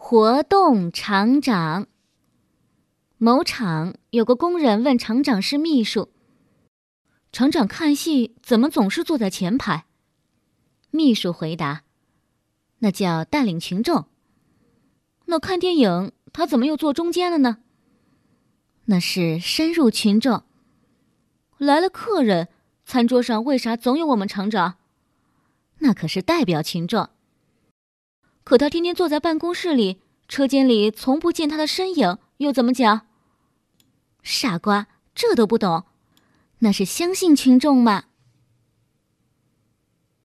活动厂长。某厂有个工人问厂长是秘书：厂长看戏怎么总是坐在前排？秘书回答：那叫带领群众。那看电影他怎么又坐中间了呢？那是深入群众。来了客人，餐桌上为啥总有我们厂长？那可是代表群众。可他天天坐在办公室里，车间里从不见他的身影，又怎么讲？傻瓜，这都不懂，那是相信群众嘛。